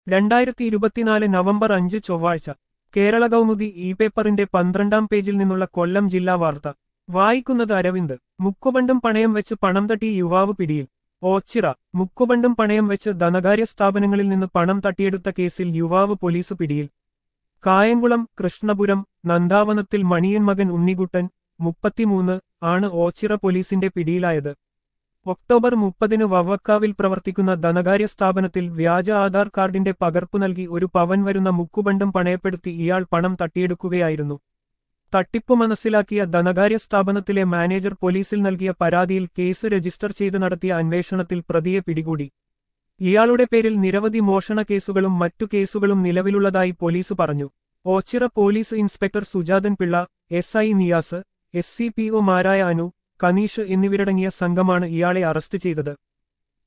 2024 November 5 ചൊവ്വാഴ്ച കേരള കൗമുദി പേപ്പറിന്റെ 12-ാം പേജിൽ നിന്നുള്ള കൊല്ലം ജില്ലാ വാർത്ത വായിക്കുന്നത് അരവിന്ദ്. മുക്കുബണ്ടും പണയം വെച്ച് പണം തട്ടിയ യുവാവ് പിടിയിൽ. ഓച്ചിറ. മുക്കുബണ്ടും പണയം വെച്ച് ധനകാര്യ സ്ഥാപനങ്ങളിൽ നിന്ന് പണം തട്ടിയെടുത്ത കേസിൽ യുവാവ് പോലീസ് പിടിയിൽ. കായംകുളം കൃഷ്ണപുരം നന്ദാവനത്തിൽ മണിയൻ മകൻ ഉണ്ണിക്കുട്ടൻ 33 ആണ് ഓച്ചിറ പോലീസിന്റെ പിടിയിലായത്. ഒക്ടോബർ 30 വവ്വക്കാവിൽ പ്രവർത്തിക്കുന്ന ധനകാര്യ സ്ഥാപനത്തിൽ വ്യാജ ആധാർ കാർഡിന്റെ പകർപ്പ് നൽകി 1 പവൻ വരുന്ന മുക്കുബണ്ടും പണയപ്പെടുത്തി ഇയാൾ പണം തട്ടിയെടുക്കുകയായിരുന്നു. തട്ടിപ്പ് മനസ്സിലാക്കിയ ധനകാര്യ സ്ഥാപനത്തിലെ മാനേജർ പോലീസിൽ നൽകിയ പരാതിയിൽ കേസ് രജിസ്റ്റർ ചെയ്ത് നടത്തിയ അന്വേഷണത്തിൽ പ്രതിയെ പിടികൂടി. ഇയാളുടെ പേരിൽ നിരവധി മോഷണ കേസുകളും മറ്റു കേസുകളും നിലവിലുള്ളതായി പോലീസ് പറഞ്ഞു. Ochira police inspector Sujathan Pillai, SI Niyas, SCPO മാരായ അനു, കനീഷ് എന്നിവരടങ്ങിയ സംഘമാണ് ഇയാളെ അറസ്റ്റ് ചെയ്തത്.